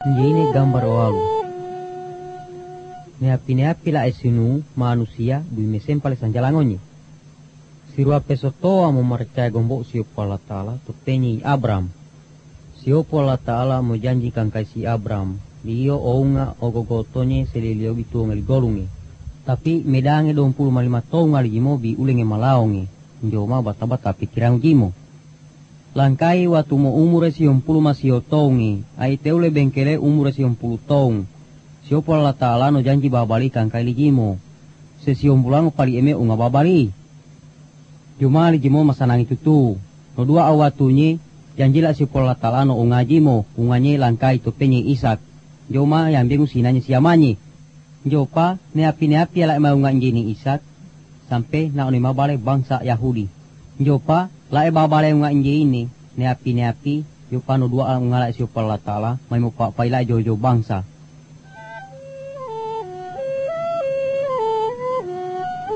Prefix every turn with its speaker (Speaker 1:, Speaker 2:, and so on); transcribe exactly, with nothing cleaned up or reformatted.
Speaker 1: Ini gambar walu. Neapi-neapi la esinu manusia bui mesen pale sanjalangonye. Sirua pesotoa memercaya gombok siopo Allah Ta'ala tupenyi Abram. Siopo Allah Ta'ala menjanjikan kasih Abram. Dio ounga ogogotonye selilio itu ngeligolunge. Tapi medange dua puluh lima tahun ngali gimo bi ulenge malaonge. Njoma bata-bata pikiran gimo. Langkai watu mo umure siom puluh masih otongi. Ai teule bengkele umure siom puluh tahun. Siopo Allah Ta'ala no janji babalikan kai ligimo. Sesiom pulang pali eme unga babali. Cuma ligimo masanang itu tu. No dua awatunye janjila siopo Allah Ta'ala no ungajimo. Unganye langkai to penye Isak. Joma yang bingung sinanya siamanye. Jopa neapi-neapi ala mau nganjini Isak. Sampai na oni mabale bangsa Yahudi. Jopa lae babale nganjini neapi-neapi. Jopa no dua ala ngalak siopo Allah Ta'ala. May mo pa paila jojo bangsa.